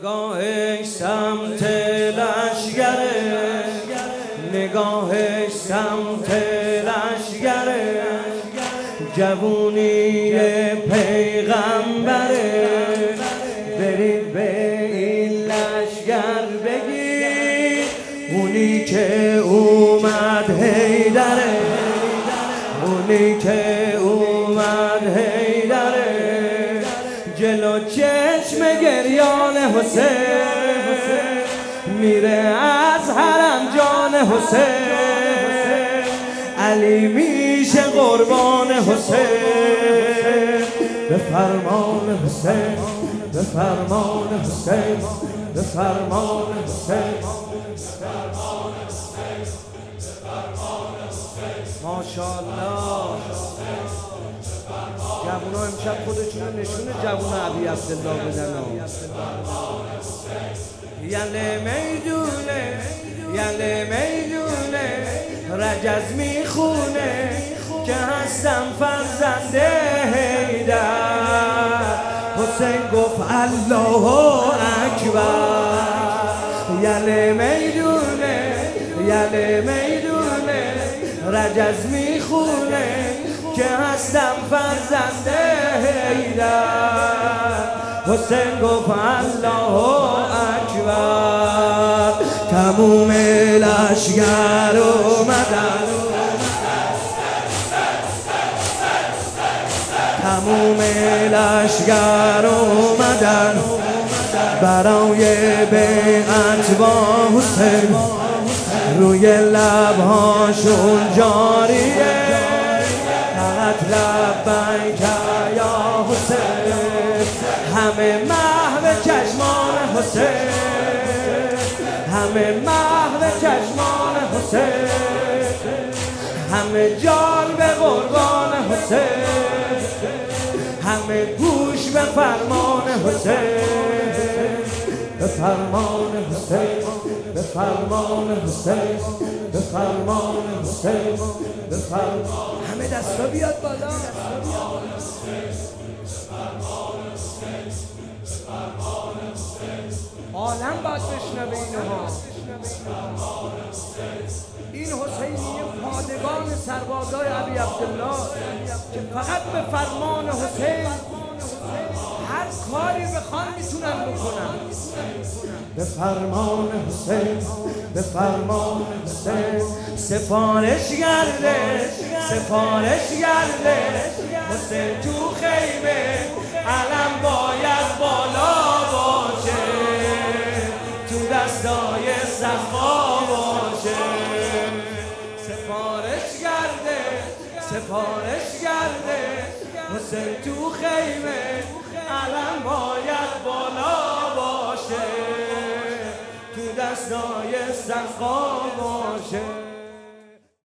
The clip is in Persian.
نگاهش سمت لشگره، نگاهش سمت لشگره، جوونی پیغمبره. برید به این لشگر بگید اونی که اومد حیدره، اونی که اومد حیدره. جلو چشم گریان حسین میره از حرم جان حسین، علی میشه قربان حسین. به فرمان حسین، به فرمان حسین، به فرمان حسین. ماشاءالله جوونا امشب خودشون نشون جوون ابی عبدالله بدن. یله میدونه، یله میدونه، رجز میخونه که هستم فرزند حیدر. حسین گفت الله اکبر. یله میدونه، یله میدونه، رجز میخونه که هستم فرزند حیدر. حسین گفت الله اکبر. تموم لشگر اومدن، تموم لشگر اومدن برای بیعت با حسین. روی لبهاشون جاریه فقط لبیک یا حسین. همه محو چشمان حسین، همه محو چشمان حسین، همه جان به قربان حسین، همه گوش به فرمان حسین. به فرمان حسین، به فرمان حسین، به فرمان حسین، به فرمان. همه دستا بیاد بالا. عالم باید بشنوه اینها. این حسینیه پادگان سربازای ابی عبدالله که فقط به فرمان حسین هر کاری بخوان میتونن بکنن. به فرمان حسین، به فرمان حسین. سفارش گردش، سفارش گردش، حسین تو خیمه علم باید بالا باشه، تو دستای صفا باشه. سفارش گردش، سفارش گردش، حسین تو خیمه علم باید بالا باشه، تو دستای صفا باشه.